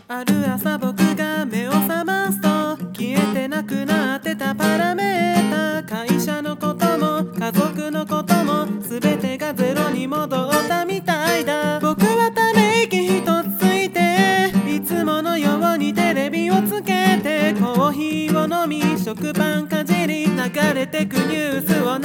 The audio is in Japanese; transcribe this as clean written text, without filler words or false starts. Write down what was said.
ある朝僕が目を覚ますと消えてなくなってたパラメータ、会社のことも家族のことも全てがゼロに戻ったみたいだ。僕はため息一つついていつものようにテレビをつけてコーヒーを飲み食パンかじり流れてくニュースを